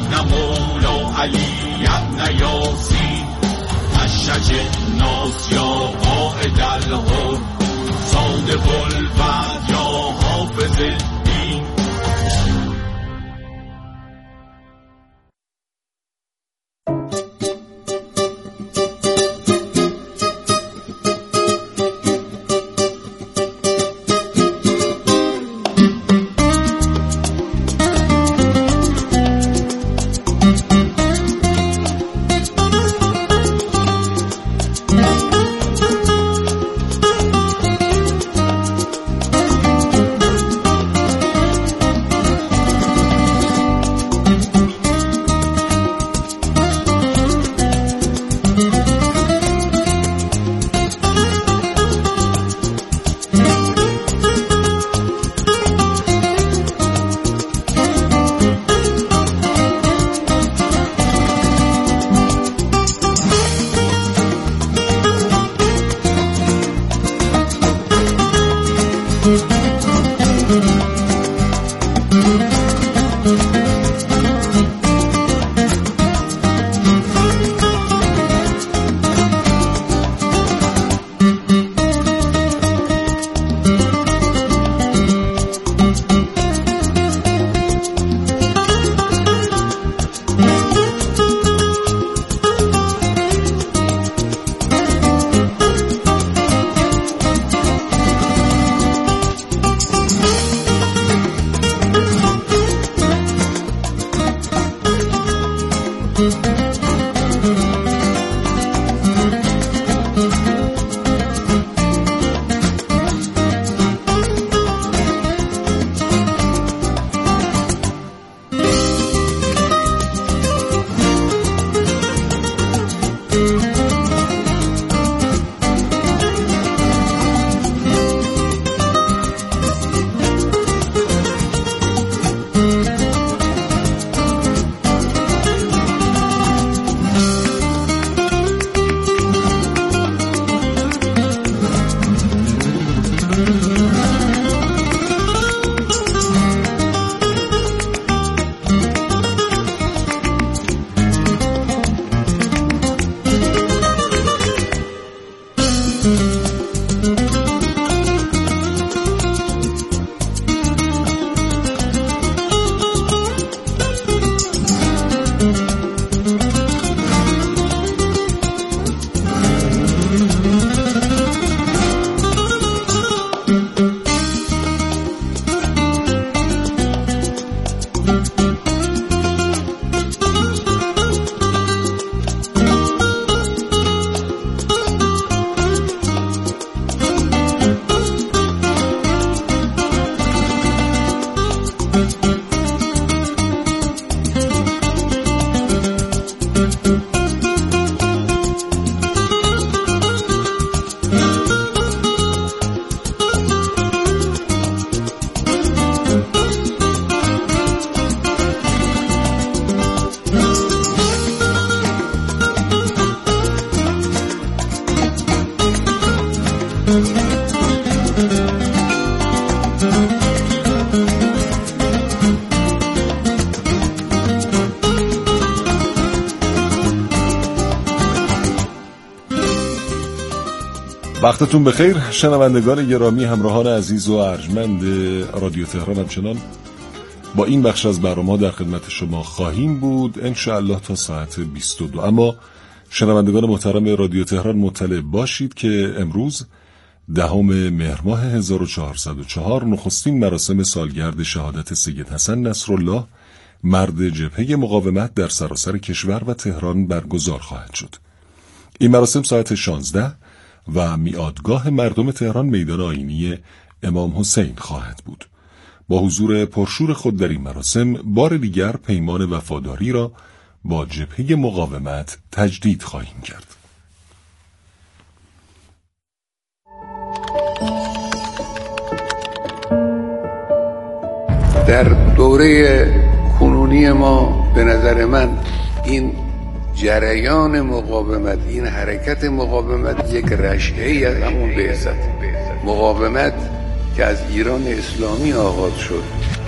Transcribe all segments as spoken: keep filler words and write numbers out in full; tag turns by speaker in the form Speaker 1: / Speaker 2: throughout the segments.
Speaker 1: ابن مولا علی ابن یاسین اشج الناس یا قائد الحر صادق الوعد یا حافظ الدین.
Speaker 2: وقتتون بخیر شنوندگان گرامی، همراهان عزیز و ارجمند رادیو تهران. همچنان با این بخش از برنامه در خدمت شما خواهیم بود انشاءالله تا ساعت بیست و دو. اما شنوندگان محترم رادیو تهران مطلع باشید که امروز دهم مهر ماه هزار و چهارصد و چهار نخستین مراسم سالگرد شهادت سید حسن نصرالله مرد جبهه مقاومت در سراسر کشور و تهران برگزار خواهد شد. این مراسم ساعت شانزده و میادگاه مردم تهران میدان آیینی امام حسین خواهد بود. با حضور پرشور خود در این مراسم بار دیگر پیمان وفاداری را با جبهه مقاومت تجدید خواهیم کرد.
Speaker 3: در دوره کنونی ما به نظر من این جریان مقاومت، این حرکت مقاومت یک رشحه‌ای از همون بعثت، مقاومت که از ایران اسلامی آغاز شد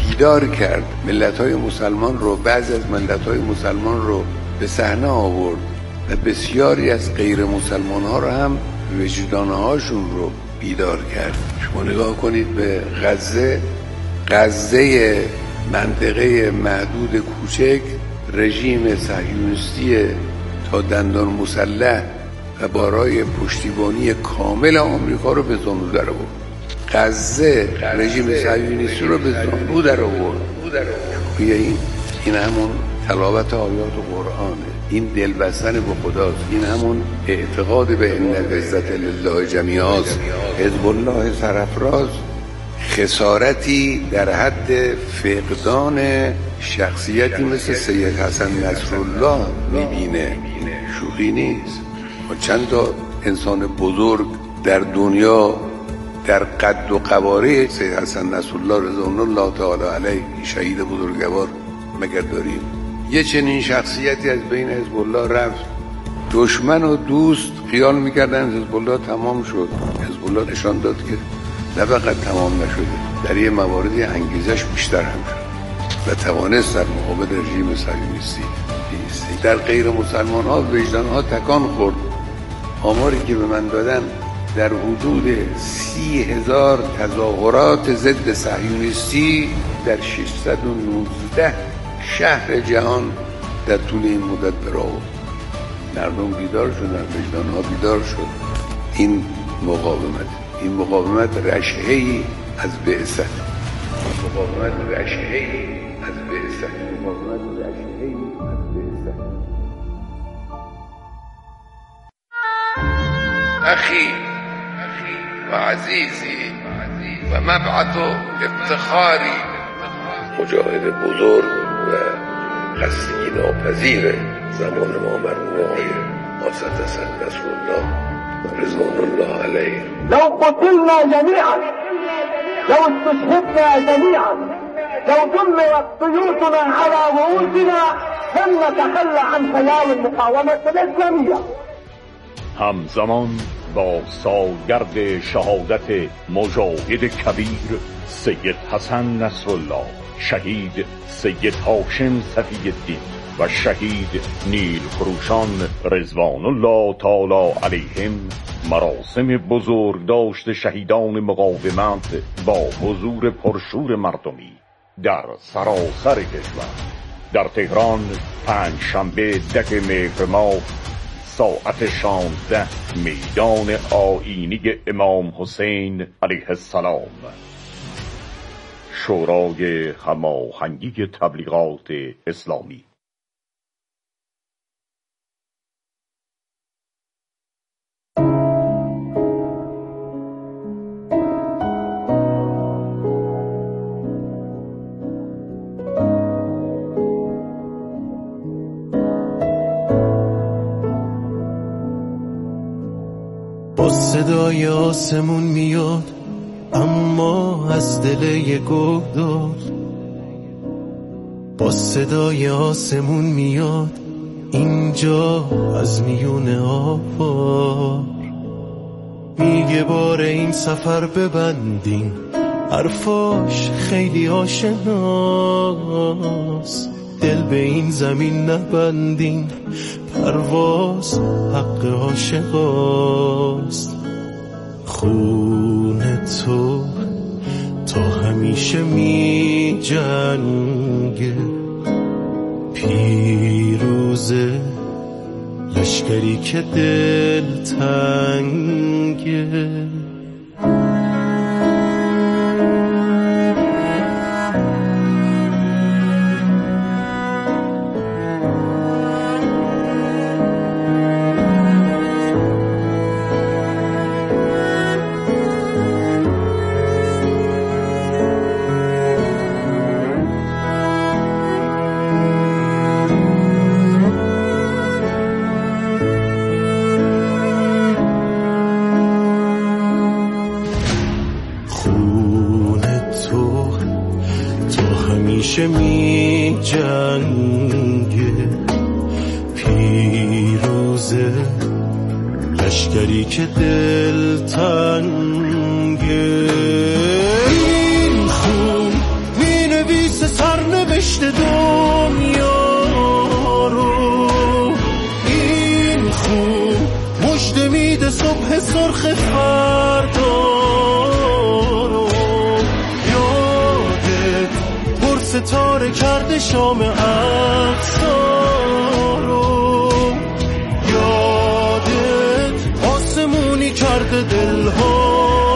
Speaker 3: بیدار کرد، ملت‌های مسلمان رو، بعضی از ملت‌های مسلمان رو به صحنه آورد و بسیاری از غیر مسلمان‌ها رو هم وجدان‌هاشون رو بیدار کرد. شما نگاه کنید به غزه، غزه منطقه محدود کوچک، رژیم صهیونیستی تا دندان مسلح و بارای پشتیبانی کامل آمریکا رو به زانو در آورد. غزه رژیم صهیونیستی رو به زانو در آورد. این این همون تلاوت آیات قرآنه، این دل بستن به خداست، این همون اعتقاد به ان العزة لله جمیعا است. حزب الله سرافراز خسارتی در حد فقدان شخصیتی مثل سید حسن نصرالله میبینه، شوخی نیست. و چند تا انسان بزرگ در دنیا در قد و قواره سید حسن نصرالله رضوان الله تعالی علیه شهید بزرگوار مگر داریم؟ یه چنین شخصیتی از بین حزب الله رفت. دشمن و دوست خیال میکردن حزب الله تمام شد. حزب الله نشان داد که نه فقط تمام نشده، در یه مواردی انگیزش بیشتر هم شد و توانست در مقابل رژیم صهیونیستی ایسته. در غیر مسلمان ها وجدان ها تکان خورد. آماری که به من دادن در حدود سی هزار تظاهرات ضد صهیونیستی در ششصد و نوزده شهر جهان در طول این مدت برآورد. مردم بیدار شدن، وجدان ها بیدار شد. این مقاومت این مقاومت رشحه‌ای از بعثت مقاومت رشحه‌ای از بعثت مقاومت رشحه‌ای از بعثت اخی و عزیزی و مبعث افتخاری، مجاهد بزرگ و خستگی ناپذیر زمان ما مرحوم آقای آصد حسن نصرالله رضوان الله علیه.
Speaker 4: لو قتلنا جميعا، لو استشهدنا جميعا، لو دمرت بيوتنا على رؤوسنا لن نتخلى عن خيال المقاومة الإسلامية.
Speaker 5: همزمان با سالگرد شهادت مجاهد کبیر سید حسن نصرالله، شهید سید هاشم صفی‌الدین و شهید نیل فروشان رضوان الله تعالی علیهم، مراسم بزرگداشت شهیدان مقاومت با حضور پرشور مردمی در سراسر کشور در تهران پنج شنبه ده مهر ماه ساعت شانزده، میدان آیینی امام حسین علیه السلام. شورای هماهنگی تبلیغات اسلامی.
Speaker 6: با صدای آسمون میاد اما از دل یه گودار، با صدای آسمون میاد اینجا از میون آوار. میگه بار این سفر ببندین، حرفاش خیلی آشناست. دل به این زمین نبندین، پرواز حق عاشقاست. خون تو تا همیشه می جنگه، پیروزه لشکری که دل تنگه. همیشه می جنگه، پیروزه لشکری که دل تنگه. این خون می نویسه بهشت دنیا رو. این خون مژده میده صبح سرخ فردا رو. یادت پر ستاره کرده شام اقصا رو. یادت آسمونی کرده دلها.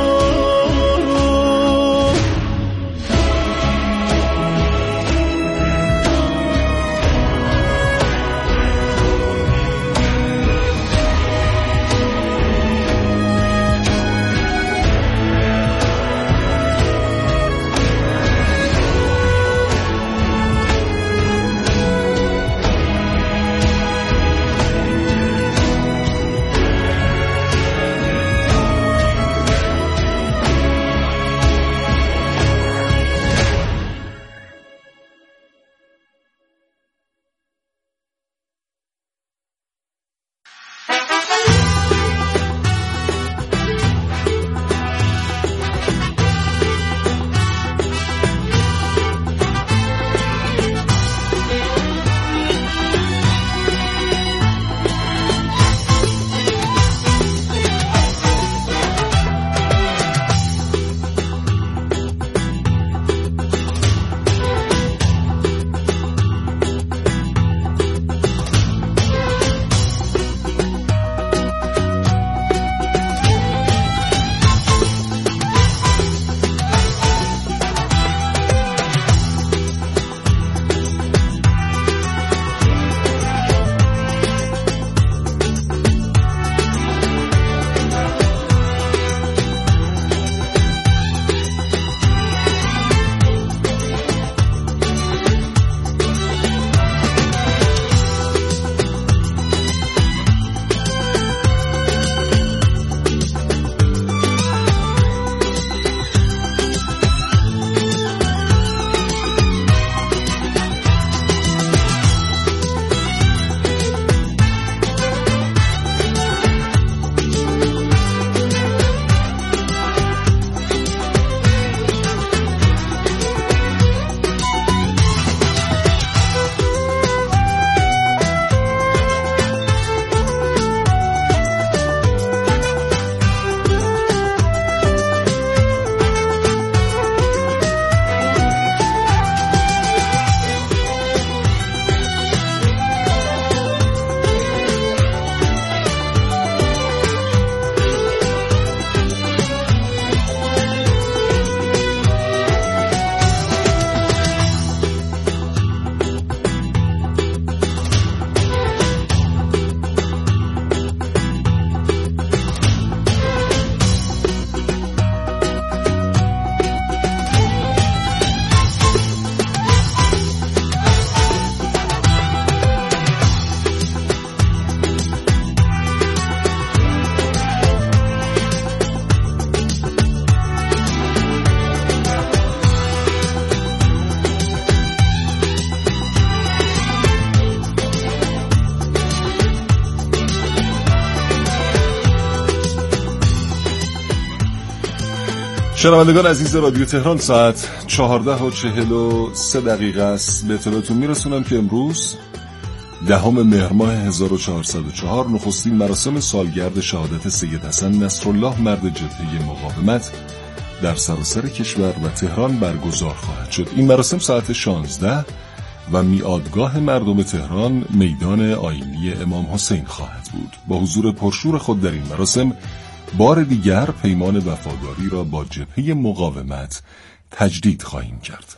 Speaker 2: شنوندگان عزیز رادیو تهران، ساعت چهارده و چهل و سه دقیقه است. به اطلاعتون میرسونم که امروز دهم مهر ماه هزار و چهارصد و چهار نخستین مراسم سالگرد شهادت سید حسن نصرالله مرد جبهه مقاومت در سراسر کشور و تهران برگزار خواهد شد. این مراسم ساعت شانزده و میادگاه مردم تهران میدان آیینی امام حسین خواهد بود. با حضور پرشور خود در این مراسم بار دیگر پیمان وفاداری را با جبهه مقاومت تجدید خواهیم کرد.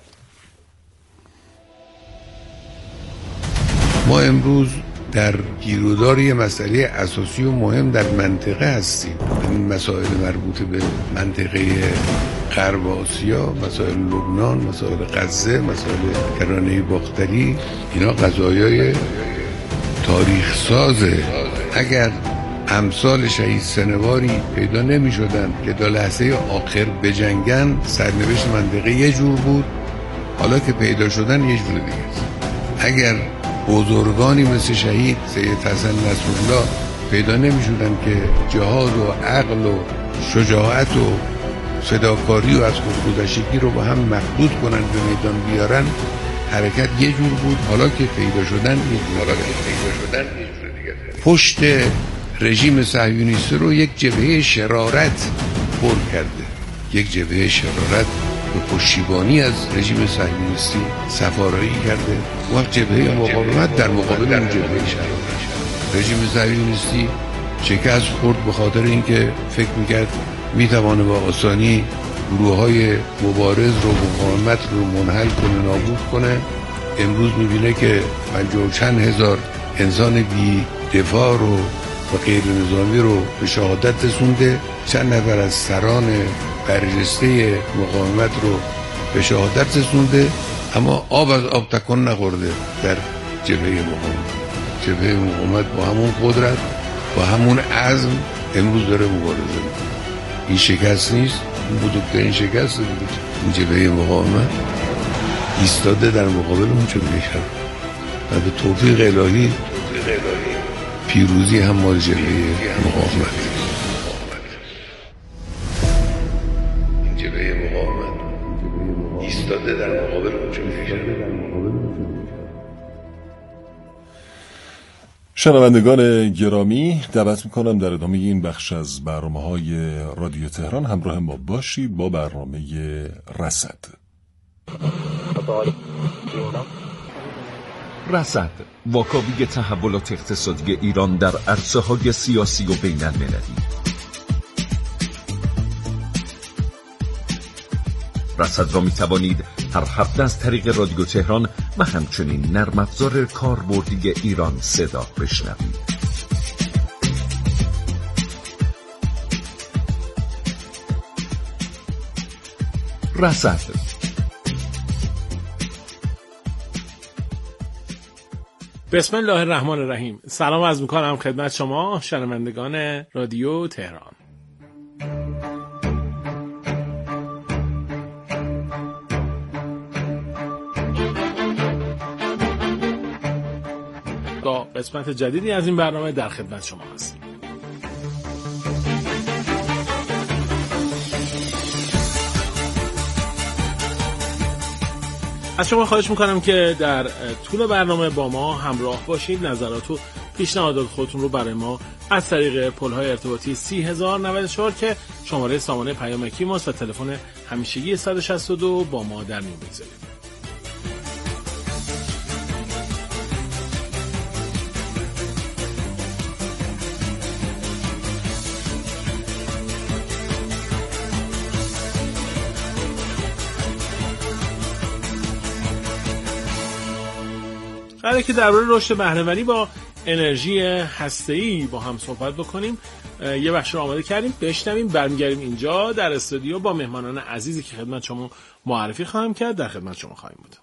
Speaker 3: ما امروز در گیرودار یه مسئله اساسی و مهم در منطقه هستیم. این مسائل مربوط به منطقه غرب آسیا، مسائل لبنان، مسائل غزه، مسائل کرانه باختری، اینا قضایای تاریخ سازه. اگر امثال شهید سنواری پیدا نمی شدن که تا لحظه آخر بجنگن، سرنوشت منطقه یه جور بود، حالا که پیدا شدن یه جور دیگه است. اگر بزرگانی مثل شهید سید حسن نصرالله پیدا نمی شدن که جهاد و عقل و شجاعت و فداکاری و از خودگذشتگی رو با هم مخلوط کنن به میدان بیارن، حرکت یه جور بود، حالا که پیدا شدن یه جور حالا که پیدا شدن یه جور دیگه. پشت رژیم صهیونیستی رو یک جبهه شرارت پر کرده، یک جبهه شرارت به پشتیبانی از رژیم صهیونیستی سفارایی کرده. وقت جبهه مقاومت در مقابل اون جبهه شرارت، رژیم صهیونیستی شکست خورد به خاطر اینکه فکر میکرد میتوانه با آسانی گروه‌های مبارز رو، مقاومت رو منحل کنه، نابود کنه. امروز میبینه که پنجاه و چند هزار انسان بی دفاع رو و غیر نظامی رو به شهادت رسونده، چند نفر از سران برجسته مقاومت رو به شهادت رسونده، اما آب از آب تکان نخورده در جبهه مقاومت. جبهه مقاومت با همون قدرت، با همون عزم امروز داره مبارزه میکنه. این شکست نیست، این بزرگترین شکست بود. این جبهه مقاومت ایستاده در مقابل اون جبهه شرارت و به توفیق الهی پیروزی هم مال جبهه مقاومت. این جبهه مقاومت ایستاده در مقابل اون جبهه شرارت.
Speaker 2: شنوندگان گرامی، دعوت میکنم در ادامه این بخش از برنامه‌های رادیو تهران همراه ما باشید با برنامه رصد.
Speaker 7: رصد، واکاوی تحولات اقتصادی ایران در عرصه‌های سیاسی و بین‌المللی. رصد را می توانید هر هفته از طریق رادیو تهران و همچنین نرم افزار کاربردی ایران صدا بشنوید. رصد.
Speaker 8: بسم الله الرحمن الرحیم. سلام عرض می‌کنم خدمت شما شنوندگان رادیو تهران. با قسمت جدیدی از این برنامه در خدمت شما هستیم. از شما خواهش میکنم که در طول برنامه با ما همراه باشید. نظرات و پیشنهادات خودتون رو برای ما از طریق پل‌های ارتباطی سی هزار و نود و چهار که شماره سامانه پیامکی ماست و تلفن همیشگی صد و شصت و دو با ما در میون بگذارید. قراره که درباره رشد بهره‌وری با انرژی هسته‌ای با هم صحبت بکنیم. یه بخش رو آماده کردیم، بشنویم، برمیگردیم اینجا در استودیو با مهمانان عزیزی که خدمت شما معرفی خواهم کرد. در خدمت شما خواهیم بود.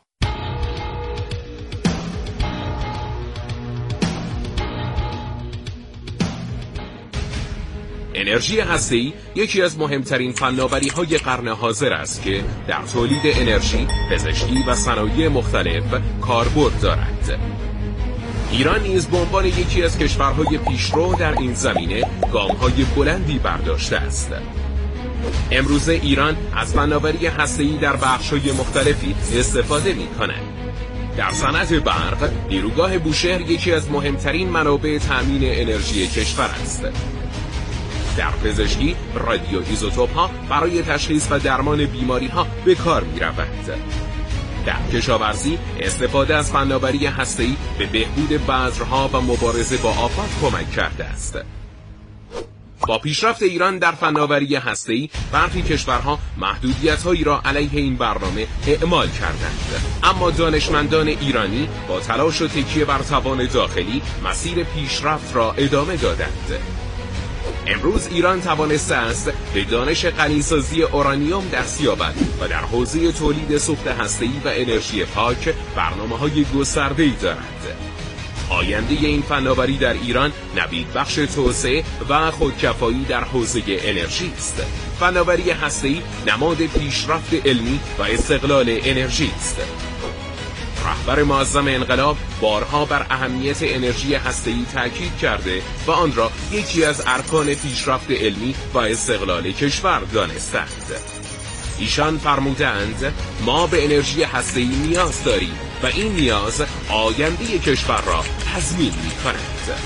Speaker 9: انرژی هسته‌ای یکی از مهمترین فناوری‌های قرن حاضر است که در تولید انرژی، پزشکی و صنایع مختلف کاربرد دارد. ایران نیز به عنوان یکی از کشورهای پیشرو در این زمینه گام‌های بلندی برداشته است. امروزه ایران از فناوری هسته‌ای در بخش‌های مختلفی استفاده می‌کند. در صنعت برق، نیروگاه بوشهر یکی از مهمترین منابع تأمین انرژی کشور است. در پزشکی، رادیو ایزوتوپ ها برای تشخیص و درمان بیماری ها به کار می رود. در کشاورزی، استفاده از فناوری هسته‌ای به بهبود بذرها و مبارزه با آفات کمک کرده است. با پیشرفت ایران در فناوری هسته‌ای، برخی کشورها محدودیت‌هایی را علیه این برنامه اعمال کردند، اما دانشمندان ایرانی با تلاش و تکیه بر توان داخلی مسیر پیشرفت را ادامه دادند. امروز ایران توانسته است به دانش غنیسازی اورانیوم دست یابد و در حوزه تولید سوخت هسته‌ای و انرژی پاک برنامه‌های گسترده‌ای دارد. آینده این فناوری در ایران نوید بخش توسعه و خودکفایی در حوزه انرژی است. فناوری هسته‌ای نماد پیشرفت علمی و استقلال انرژی است. رهبر معظم انقلاب بارها بر اهمیت انرژی هسته‌ای تاکید کرده و آن را یکی از ارکان پیشرفت علمی و استقلال کشور دانستند. ایشان فرمودند ما به انرژی هسته‌ای نیاز داریم و این نیاز آینده کشور را تضمین می‌کند.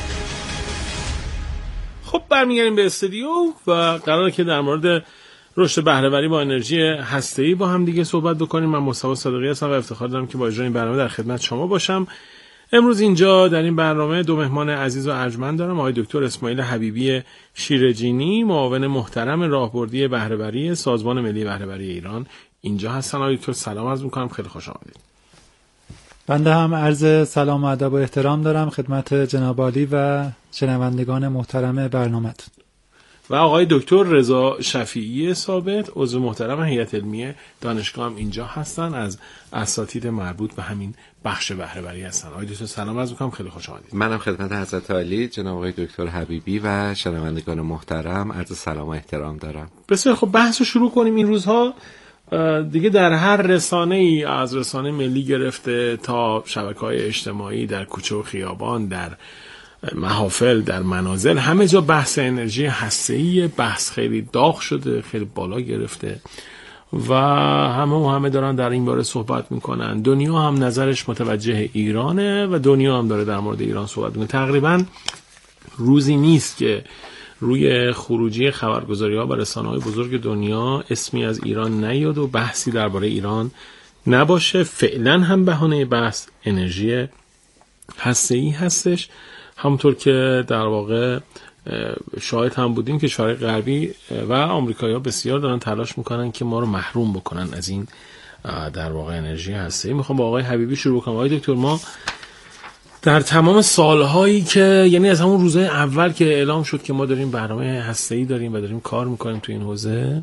Speaker 8: خب برمیگردیم به استودیو و قراره که در مورد رشد بهره‌وری با انرژی هسته‌ای با هم دیگه صحبت بکنیم. من مصطفی صادقی هستم و افتخار دارم که با اجرای این برنامه در خدمت شما باشم. امروز اینجا در این برنامه دو مهمان عزیز و ارجمند دارم. آقای دکتر اسماعیل حبیبی شیرجینی، معاون محترم راهبردی بهره‌وری سازمان ملی بهره‌وری ایران اینجا هستن. آقای دکتر سلام عرض می‌کنم، خیلی خوش آمدید.
Speaker 10: بنده هم عرض سلام و ادب و احترام دارم خدمت جناب عالی و شنوندگان محترم برنامه‌تون.
Speaker 8: و آقای دکتر رضا شفیعی ثابت، عضو محترم هیئت علمی دانشگاه هم اینجا هستن، از اساتید مربوط به همین بخش بهره‌وری هستن. آقای دکتر سلام عرض می‌کنم، خیلی خوش آمدید.
Speaker 11: منم خدمت حضرت عالی جناب آقای دکتر حبیبی و شنوندگان محترم عرض سلام و احترام دارم.
Speaker 8: بسیار خب، بحث رو شروع کنیم. این روزها دیگه در هر رسانه‌ای، از رسانه ملی گرفته تا شبکه‌های اجتماعی، در کوچه و خیابان، در محافل، در منازل، همه جا بحث انرژی هسته‌ای، بحث خیلی داغ شده، خیلی بالا گرفته و همه و همه دارن در این باره صحبت میکنن. دنیا هم نظرش متوجه ایرانه و دنیا هم داره در مورد ایران صحبت میکنه. تقریبا روزی نیست که روی خروجی خبرگزاری‌ها و رسانه‌های بزرگ دنیا اسمی از ایران نیاد و بحثی درباره ایران نباشه. فعلا هم بهانه بحث انرژی هسته‌ای هستش، همونطور که در واقع شاهد هم بودیم که کشورهای غربی و آمریکایی‌ها بسیار دارن تلاش میکنن که ما رو محروم بکنن از این در واقع انرژی هسته‌ای. میخوام با آقای حبیبی شروع کنم. آقای دکتر، ما در تمام سالهایی که یعنی از همون روزهای اول که اعلام شد که ما داریم برنامه هسته‌ای داریم و داریم کار میکنیم تو این حوزه،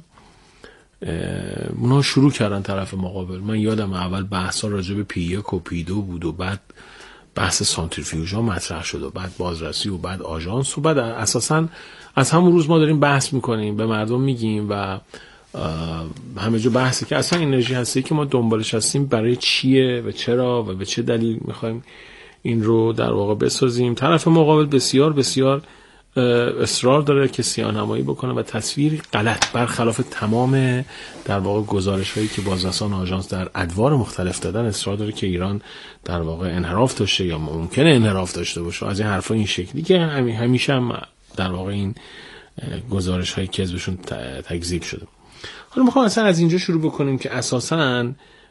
Speaker 8: اونا شروع کردن طرف مقابل. من یادم اول بحثا راجع به پی یک و پی دو بود و بعد بحث سانتریفیوژها مطرح شد و بعد بازرسی و بعد آژانس و بعد اساساً از همون روز ما داریم بحث میکنیم، به مردم میگیم و همه جا بحثی که اصلا انرژی هسته‌ای که ما دنبالش هستیم برای چیه و چرا و به چه دلیل میخوایم این رو در واقع بسازیم. طرف مقابل بسیار بسیار اصرار داره که سیاه‌نمایی بکنه و تصویر غلط برخلاف تمام در واقع گزارش‌هایی که بازرسان آژانس در ادوار مختلف دادن، اصرار داره که ایران در واقع انحراف داشته یا ممکنه انحراف داشته باشه. از این حرفا این شکلی که همیشه هم در واقع این گزارش‌های کذبشون تکذیب شده. حالا می‌خوام اصلا از اینجا شروع بکنیم که اساساً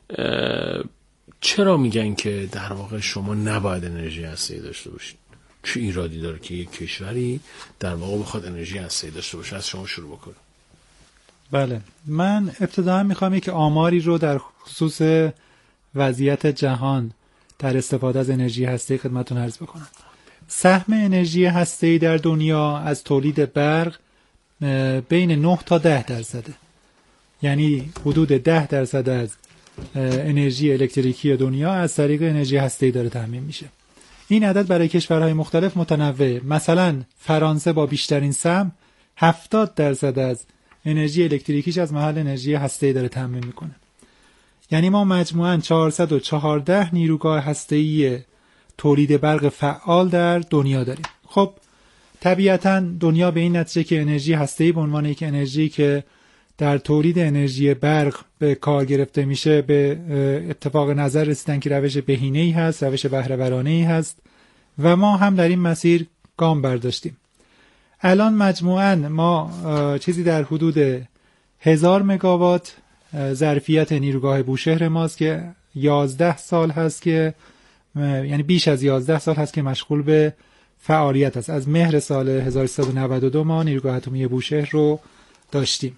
Speaker 8: چرا میگن که در واقع شما نباید انرژی هسته‌ای داشته باشید؟ چه ایرادی داره که یک کشوری در واقع بخواد انرژی هسته‌ای داشته باشه؟ از شما شروع بکنم.
Speaker 10: بله، من ابتداً میخوام یک آماری رو در خصوص وضعیت جهان در استفاده از انرژی هسته‌ای خدمتتون عرض بکنم. سهم انرژی هسته‌ای در دنیا از تولید برق بین نه تا ده درصده، یعنی حدود ده درصد از انرژی الکتریکی دنیا از طریق انرژی هسته‌ای داره تامین میشه. این عدد برای کشورهای مختلف متنوع. مثلا فرانسه با بیشترین سهم هفتاد درصد از انرژی الکتریکیش از محل انرژی هسته‌ای داره تامین میکنه. یعنی ما مجموعاً چهارصد و چهارده نیروگاه هسته‌ای تولید برق فعال در دنیا داریم. خب طبیعتاً دنیا به این نتیجه که انرژی هسته‌ای به عنوان یک انرژی که در تولید انرژی برق به کار گرفته میشه به اتفاق نظر رسیدن که روش بهینه‌ای هست، روش بهره‌ورانه‌ای هست و ما هم در این مسیر گام برداشتیم. الان مجموعاً ما چیزی در حدود هزار مگاوات ظرفیت نیروگاه بوشهر ماست که یازده سال هست که یعنی بیش از یازده سال هست که مشغول به فعالیت است. از مهر سال هزار و سیصد و نود و دو ما نیروگاه اتمی بوشهر رو داشتیم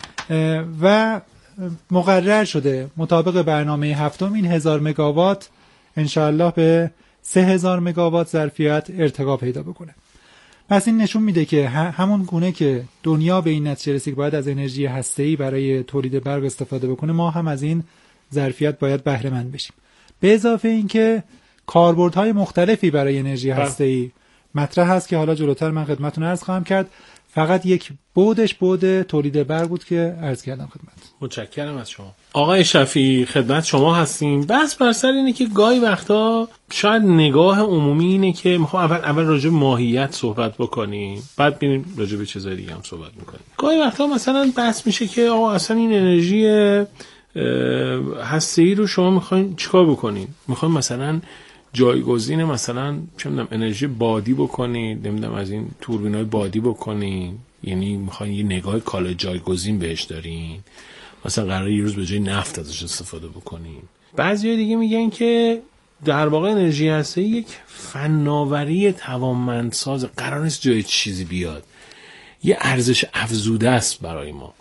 Speaker 10: و مقرر شده مطابق برنامه هفتم این هزار مگاوات انشاءالله به سه هزار مگاوات ظرفیت ارتقا پیدا بکنه. پس این نشون میده که همون گونه که دنیا به این نتیجه رسید باید از انرژی هسته‌ای برای تولید برق استفاده بکنه، ما هم از این ظرفیت باید بهره مند بشیم. به اضافه اینکه کاربردهای مختلفی برای انرژی هسته‌ای مطرح هست که حالا جلوتر من خدمتتون عرض خواهم کرد. فقط یک بودش بود تولید برق بود که عرض کردم خدمت.
Speaker 8: متشکرم از شما. آقای شفیعی خدمت شما هستیم. بس بر سر اینه که گاهی وقتا شاید نگاه عمومی اینه که میخوام اول اول راجع به ماهیت صحبت بکنیم، بعد ببینیم راجع به چیزای دیگه هم صحبت میکنیم. گاهی وقتا مثلا بحث میشه که آقا اصلا این انرژی هسته‌ای رو شما میخواین چیکار بکنین؟ میخواین مثلا جایگزین مثلا چه میدونم انرژی بادی بکنین، نمیدونم از این توربینای بادی بکنین، یعنی میخواین یه نگاه کالا جایگزین بهش دارین، مثلا قراره یه روز به جای نفت ازش استفاده بکنین. بعضیا دیگه میگن که در واقع انرژی هسته‌ای یک فناوری توانمندساز، قرار نیست جای چیزی بیاد، یه ارزش افزوده است برای ما.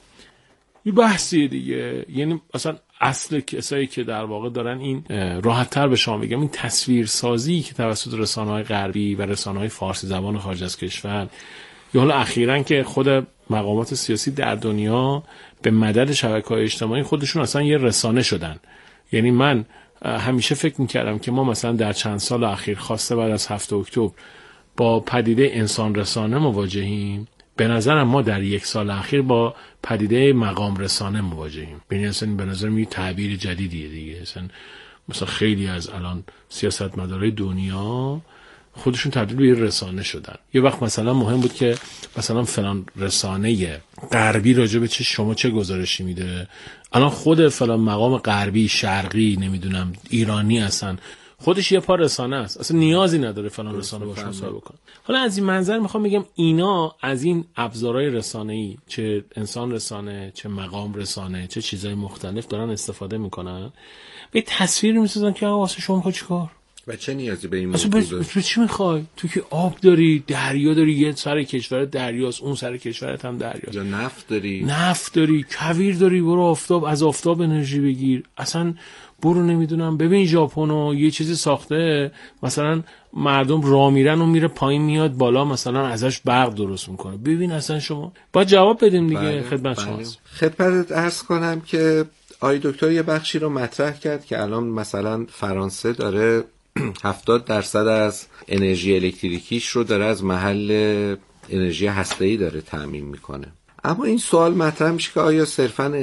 Speaker 8: یه بحثیه دیگه، یعنی اصلا اصل کسایی که در واقع دارن این راحت‌تر به شما بگم این تصویرسازی که توسط رسانه‌های غربی و رسانه‌های فارسی زبان خارج از کشور یا حالا اخیراً که خود مقامات سیاسی در دنیا به مدد شبکه‌های اجتماعی خودشون اصلا یه رسانه شدن. یعنی من همیشه فکر می‌کردم که ما مثلا در چند سال اخیر خواسته بعد از هفت اکتبر با پدیده انسان رسانه مواجهیم. به نظرم ما در یک سال اخیر با پدیده مقام رسانه مواجهیم. ببین اصلا به نظر میاد تعبیر جدیدیه دیگه. مثلا مثلا خیلی از الان سیاستمدارای دنیا خودشون تبدیل به یه رسانه شدن. یه وقت مثلا مهم بود که مثلا فلان رسانه غربی راجع به چه شما چه گزارشی میده، الان خود فلان مقام غربی شرقی نمیدونم ایرانی هستن خودش یه پا رسانه است، اصلا نیازی نداره فلان رسانه باشه مصاحبه بکنه. حالا از این منظر میخوام بگم اینا از این ابزارهای رسانه‌ای، چه انسان رسانه، چه مقام رسانه، چه چیزای مختلف دارن استفاده میکنن، به تصویر میسازن که آقا واسه شما میخوای چیکار
Speaker 11: و چه نیازی به این
Speaker 8: موضوع
Speaker 11: داری؟
Speaker 8: تو چی میخوای؟ تو که آب داری، دریا داری، یه سر کشورت دریاست، اون سر کشورت هم دریاست.
Speaker 11: یا نفت داری،
Speaker 8: نفت داری، کویر داری، برو آفتاب، از آفتاب انرژی بگیر. اصلا برو نمیدونم ببین ژاپن یه چیزی ساخته، مثلا مردم راه میرن و میره پایین میاد بالا، مثلا ازش برق درست میکنه. ببین اصلا شما باید جواب بدیم دیگه. بله، خدمت
Speaker 11: بله.
Speaker 8: شما
Speaker 11: خدمت عرض کنم که آقای دکتر یه بخشی رو مطرح کرد که الان مثلا فرانسه داره هفتاد درصد از انرژی الکتریکیش رو داره از محل انرژی هسته‌ای داره تامین میکنه. اما این سوال مطرح میشه که آیا صرفاً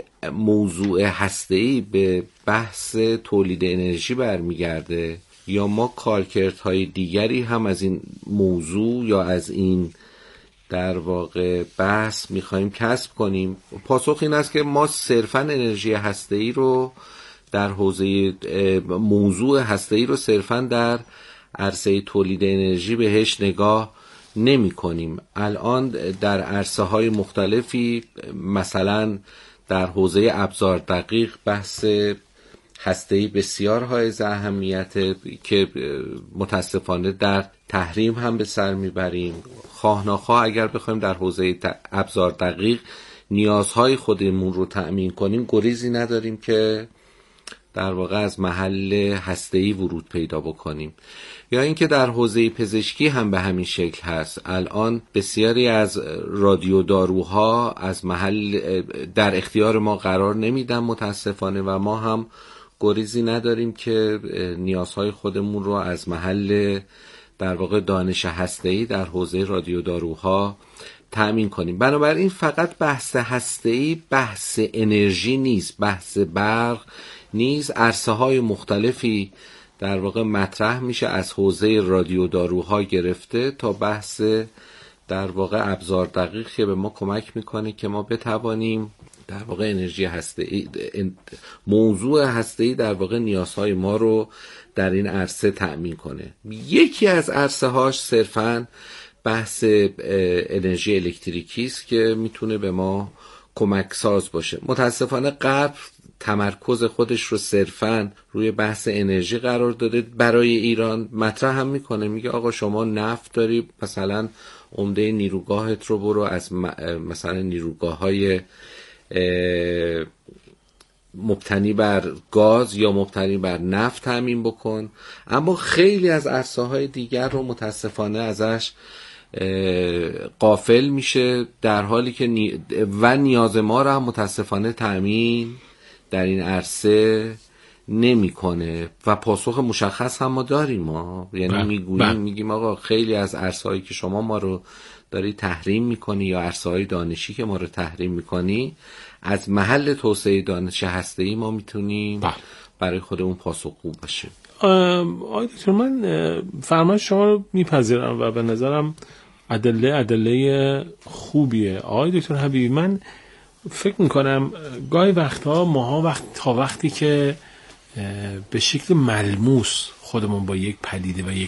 Speaker 11: موضوع هسته‌ای به بحث تولید انرژی برمیگرده یا ما کارکردهای دیگری هم از این موضوع یا از این در واقع بحث میخوایم کسب کنیم؟ پاسخ این است که ما صرفاً انرژی هسته‌ای رو در حوزه موضوع هسته‌ای رو صرفاً در عرصه تولید انرژی بهش نگاه نمی کنیم. الان در عرصه های مختلفی مثلا در حوزه ابزار دقیق بحث هسته‌ای بسیار حائز اهمیت که متاسفانه در تحریم هم به سر میبریم. خواه ناخواه اگر بخوایم در حوزه ابزار دقیق نیازهای خودمون رو تأمین کنیم گریزی نداریم که در واقع از محل هسته‌ای ورود پیدا بکنیم. یا اینکه در حوزه پزشکی هم به همین شکل هست. الان بسیاری از رادیو داروها از محل در اختیار ما قرار نمیدن متاسفانه و ما هم گریزی نداریم که نیازهای خودمون رو از محل در واقع دانش هسته‌ای در حوزه رادیو داروها تأمین کنیم. بنابراین فقط بحث هسته‌ای بحث انرژی نیست، بحث برق نیز. عرصه های مختلفی در واقع مطرح میشه از حوزه رادیو داروها گرفته تا بحث در واقع ابزار دقیق که به ما کمک میکنه که ما بتوانیم در واقع انرژی هسته‌ای، موضوع هسته‌ای در واقع نیازهای ما رو در این عرصه تأمین کنه. یکی از عرصه هاش صرفاً بحث انرژی الکتریکی است که میتونه به ما کمک ساز باشه. متاسفانه غرب تمرکز خودش رو صرفاً روی بحث انرژی قرار داده. برای ایران مطرح هم میکنه، میگه آقا شما نفت داری، مثلا عمده نیروگاهت رو برو از مثلا نیروگاه‌های مبتنی بر گاز یا مبتنی بر نفت تامین بکن. اما خیلی از عرصه‌های دیگر رو متاسفانه ازش غافل میشه، در حالی که نی... و نیاز ما رو هم متاسفانه تامین در این عرصه نمیکنه و پاسخ مشخص هم ما داریم. ما یعنی میگوییم میگیم آقا خیلی از عرصه‌هایی که شما ما رو داری تحریم میکنی یا عرصه‌های دانشی که ما رو تحریم میکنی، از محل توسعه دانش هسته‌ای ما میتونیم برای خودمون پاسخگو باشیم.
Speaker 8: آقای دکتر، من فرمایش شما رو میپذیرم و به نظرم ادله ادله خوبیه. آقای دکتر حبیبی، من فکر میکنم گاهی وقتها ماها وقت تا وقتی که به شکل ملموس خودمون با یک پدیده و یک